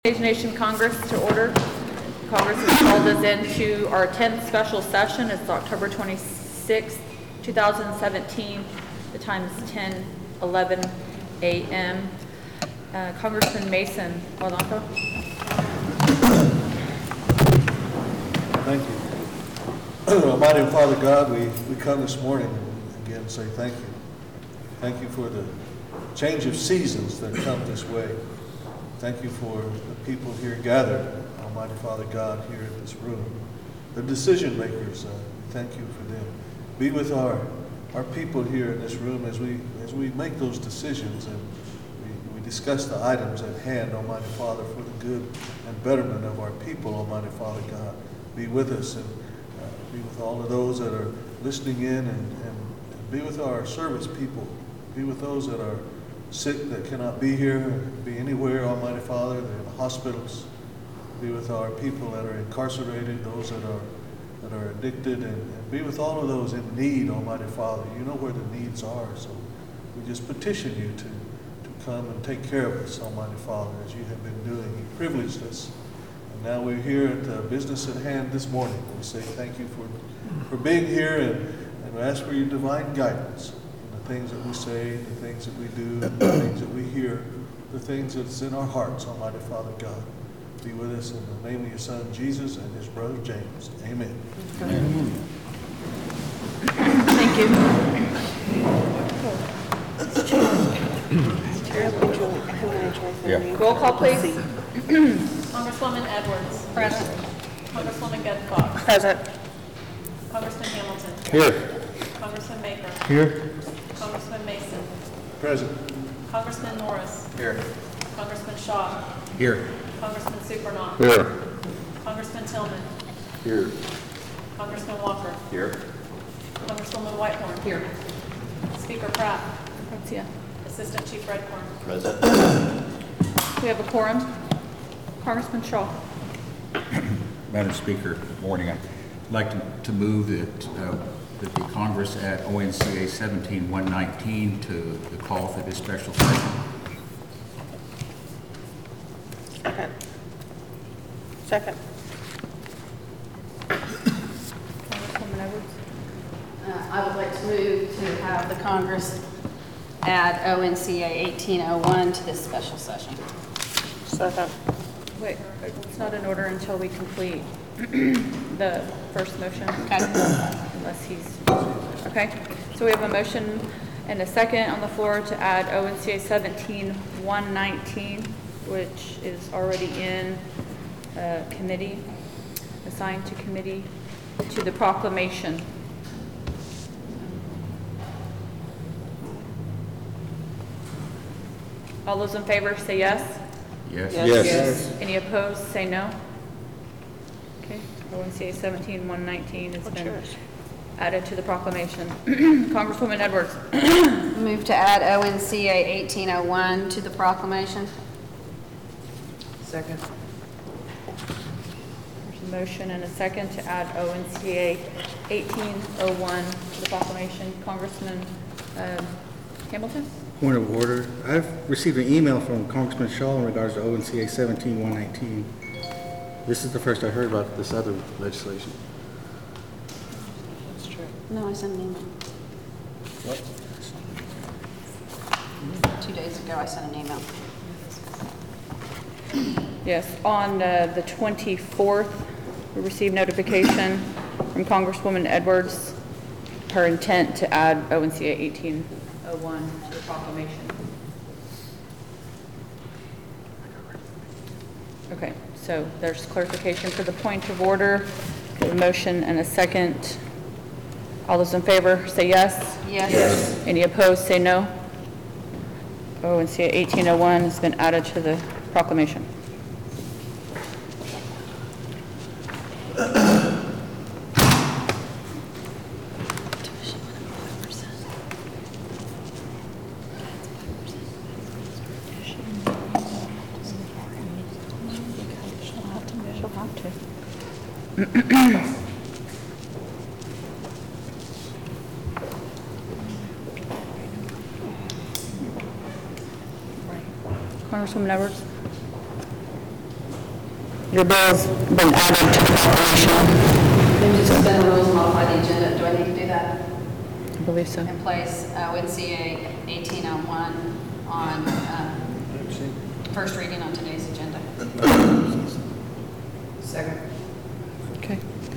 Nation Congress to order. Congress has called us into our 10th special session. It's October 26th, 2017. The time is 10:11 a.m. Congressman Mason Guadalupe. Thank you. Almighty Father God, we come this morning and again say thank you. Thank you for the change of seasons that come this way. Thank you for the people here gathered, Almighty Father God, here in this room. The decision makers, thank you for them. Be with our people here in this room as we make those decisions and we discuss the items at hand, Almighty Father, for the good and betterment of our people, Almighty Father God. Be with us and be with all of those that are listening in and be with our service people. Be with those that are sick that cannot be here, be anywhere, Almighty Father, they're in the hospitals. Be with our people that are incarcerated, those that are addicted, and be with all of those in need, Almighty Father. You know where the needs are, so we just petition you to come and take care of us, Almighty Father, as you have been doing. You privileged us. And now we're here at the business at hand this morning. We say thank you for being here and we ask for your divine guidance. The things that we say, the things that we do, the things that we hear, the things that's in our hearts, Almighty Father God. Be with us in the name of your Son, Jesus, and his brother, James. Amen. Amen. Thank you. Yeah. Roll call, please. Congresswoman Edwards. Present. Congresswoman Gedcock. Present. Congressman Hamilton. Here. Congressman Maker. Here. Congressman Mason. Present. Congressman Norris. Here. Congressman Shaw. Here. Congressman Supernaut. Here. Congressman Tillman. Here. Congressman Walker. Here. Congresswoman Whitehorn. Here. Speaker Pratt. Yeah. Assistant Chief Redcorn. Present. We have a quorum. Congressman Shaw. Madam Speaker, good morning. I'd like to move that the Congress add ONCA 17119 to the call for this special session. Second. Congresswoman Edwards. I would like to move to have the Congress add ONCA 1801 to this special session. Second. Wait, it's not in order until we complete the first motion. Okay. Unless he's, okay. So we have a motion and a second on the floor to add ONCA 17119, which is already in committee, assigned to committee, to the proclamation. All those in favor say yes. Yes. Yes. Any opposed say no. Okay, ONCA 17119 has been added to the proclamation. Congresswoman Edwards. Move to add ONCA 1801 to the proclamation. Second. There's a motion and a second to add ONCA 1801 to the proclamation. Congressman Hamilton? Point of order. I've received an email from Congressman Shaw in regards to ONCA 17119. This is the first I heard about this other legislation. That's true. No, I sent an email. What? 2 days ago, I sent an email. Yes, on the 24th, we received notification from Congresswoman Edwards, her intent to add ONCA 1801 to the proclamation. Okay, so there's clarification for the point of order. A motion and a second. All those in favor say yes. Yes. Any opposed say no. ONCA 1801 has been added to the proclamation. Congresswoman Edwards. Your bill's been added to the proclamation. Maybe just suspend the rules, modify the agenda. Do I need to do that? I believe so. And place ONCA 1801 on first reading on today's agenda. Second. Okay.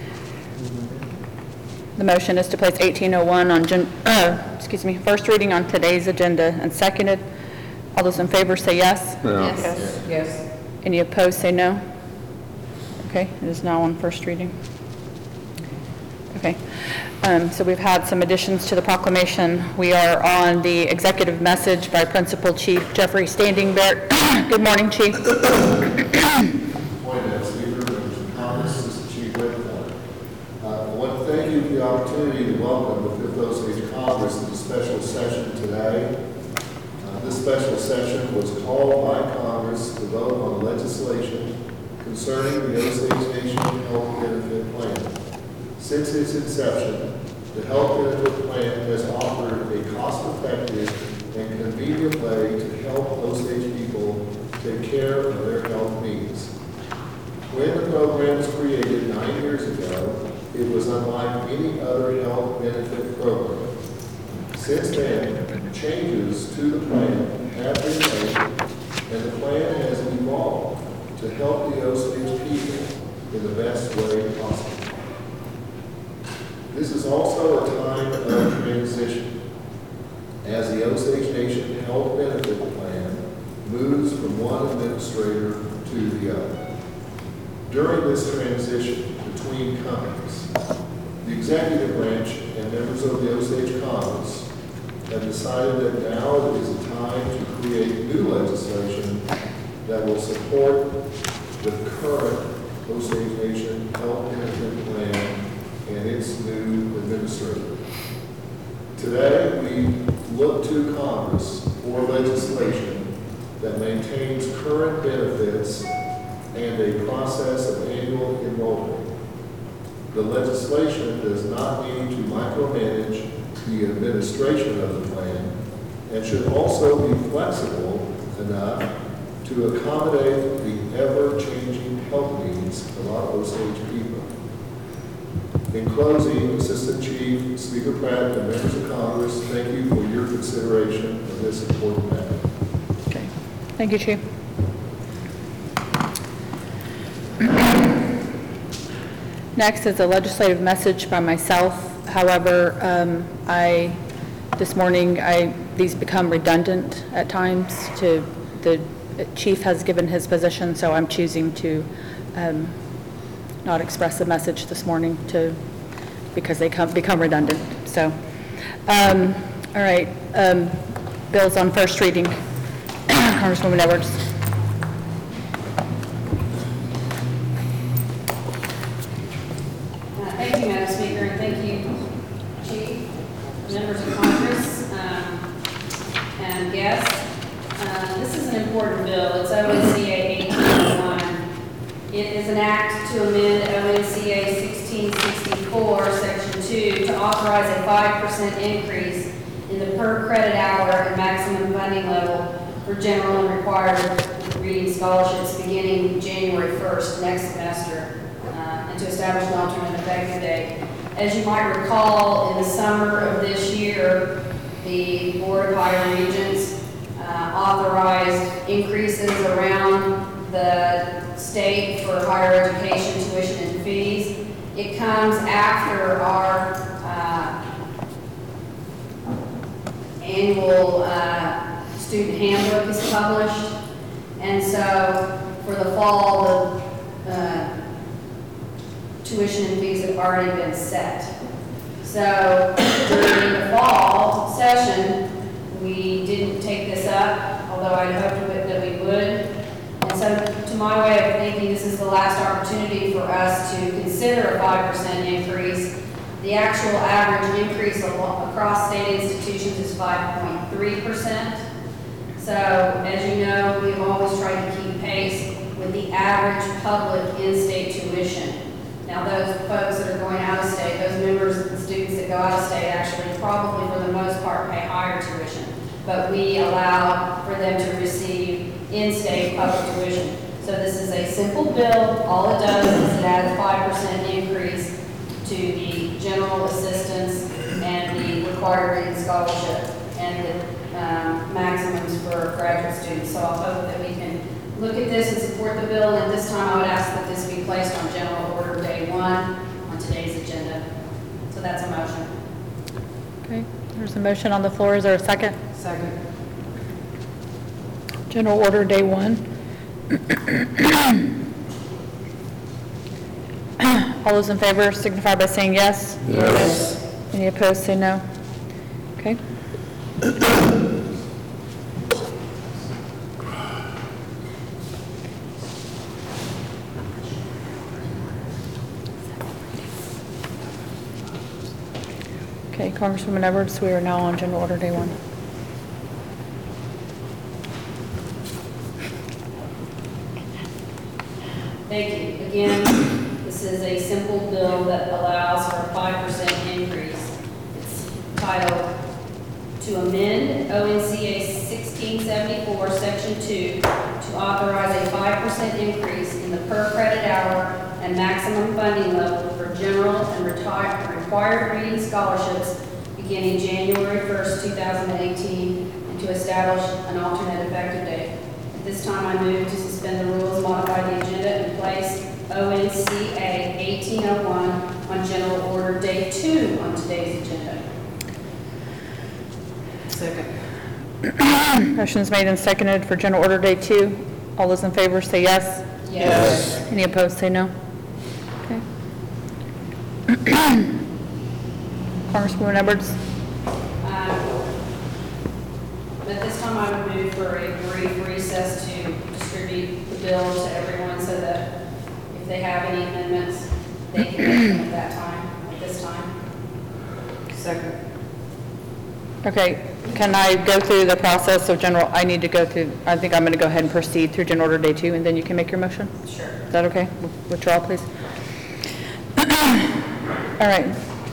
The motion is to place 1801 on, first reading on today's agenda and seconded. All those in favor say yes. Yes. Yes. Any opposed say no. Okay, it is now on first reading. Okay, so we've had some additions to the proclamation. We are on the executive message by Principal Chief Jeffrey Standing Bear. Good morning, Chief. Morning, Madam Speaker, members of Congress, Assistant Chief Redcorn. I want to thank you for the opportunity to welcome the Fifth Osage Congress to the special session today. This special session was called by Congress to vote on legislation concerning the Osage Nation Health Benefit Plan. Since its inception, the Health Benefit Plan has offered a cost-effective and convenient way to help Osage people take care of their health needs. When the program was created 9 years ago, it was unlike any other health benefit program. Since then, changes to the plan have been made, and the plan has evolved to help the Osage people in the best way possible. This is also a time of transition, as the Osage Nation Health Benefit Plan moves from one administrator to the other. During this transition between companies, the executive branch and members of the Osage Congress have decided that now it is a time to create new legislation that will support the current Osage Nation Health Benefit Plan and its new administrator. Today, we look to Congress for legislation that maintains current benefits and a process of annual enrollment. The legislation does not need to micromanage the administration of the plan and should also be flexible enough to accommodate the ever-changing health needs of our Osage people. In closing, Assistant Chief, Speaker Pratt, and members of Congress, thank you for your consideration of this important matter. Okay. Thank you, Chief. Next is a legislative message by myself. However, this morning, these become redundant at times. The chief has given his position, so I'm choosing to not express a message this morning because they become redundant. So, all right, bills on first reading. Congresswoman Edwards. Thank you, Madam Speaker, and thank you, Chief, members of Congress, and guests. This is an important bill. It's ONCA 1801. It is an act to amend ONCA 1664, Section 2, to authorize a 5% increase in the per credit hour and maximum funding level for general and required reading scholarships beginning January 1st next semester, and to establish an alternate effective date. As you might recall, in the summer of this year, the Board of Higher Regents authorized increases around the state for higher education tuition and fees. It comes after our annual student handbook is published, and so for the fall, the tuition and fees have already been set. So during the fall session, we didn't take this up, although I'd hoped that we would. And so to my way of thinking, this is the last opportunity for us to consider a 5% increase. The actual average increase across state institutions is 5.3%. So as you know, we've always tried to keep pace with the average public in-state tuition. Now those folks that are going out of state, those members and students that go out of state actually probably for the most part pay higher tuition. But we allow for them to receive in-state public tuition. So this is a simple bill. All it does is it adds 5% increase to the general assistance and the required reading scholarship and the maximums for graduate students. So I hope that we can look at this and support the bill. And at this time, I would ask that this be placed on general order day 1 on today's agenda. So that's a motion. Okay, there's a motion on the floor. Is there a second? Second. General order day 1. All those in favor signify by saying yes. Yes. Any opposed, say no. Okay. Okay, Congresswoman Edwards, we are now on general order day 1. Thank you. Again, this is a simple bill that allows for a 5% increase. It's titled, "To amend ONCA 1674, Section 2, to authorize a 5% increase in the per credit hour and maximum funding level for general and required reading scholarships beginning January 1st, 2018, and to establish an alternate effective date." At this time, I move to suspend the rules, modify the agenda, and place ONCA 1801 on general order day 2 on today's agenda. Second. Motion's made and seconded for general order day 2. All those in favor say yes. Yes. Any opposed, say no. Okay. Congresswoman Edwards? At this time, I would move for a brief recess to distribute the bill to everyone so that if they have any amendments, they can make them at that time, at this time. Second. Okay, can I go through the process of general, I need to go through, I think I'm going to go ahead and proceed through general order day 2, and then you can make your motion? Sure. Is that okay? Withdraw, please. All right.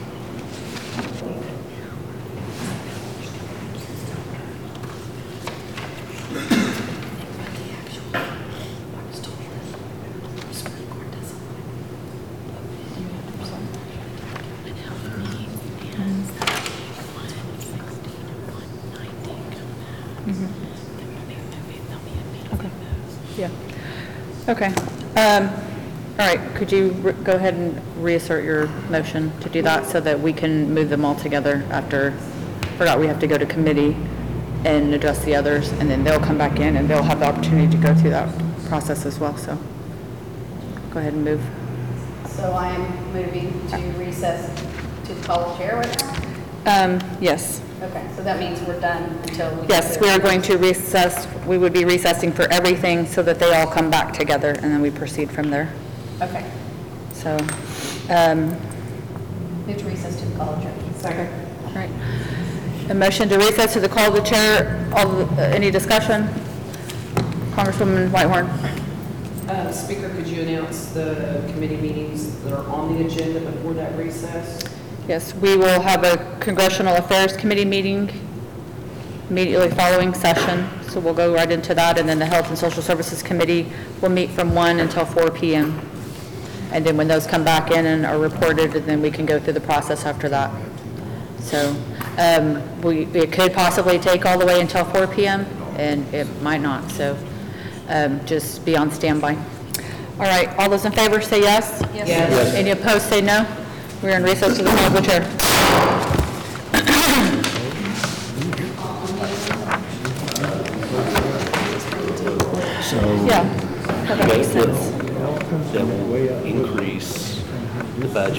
Yeah. Okay. All right, could you go ahead and reassert your motion to do that so that we can move them all together after, forgot we have to go to committee and address the others, and then they'll come back in and they'll have the opportunity to go through that process as well, so go ahead and move. So I am moving to recess to the call chair right now? Yes. Okay, so that means we're done until we... Yes, we are going to recess, we would be recessing for everything so that they all come back together, and then we proceed from there. Okay. So, Move to recess to the call chair. Second. all right. A motion to recess to the call of the chair. Any discussion? Congresswoman Whitehorn. Speaker, could you announce the committee meetings that are on the agenda before that recess? Yes, we will have a Congressional Affairs Committee meeting immediately following session. So we'll go right into that. And then the Health and Social Services Committee will meet from 1 until 4 p.m. And then when those come back in and are reported, then we can go through the process after that. So it could possibly take all the way until 4 p.m. and it might not. So just be on standby. All right, all those in favor say yes? Yes. Any opposed say no? We're in recess to the call of the chair. Yeah, that makes sense. That will increase the budget.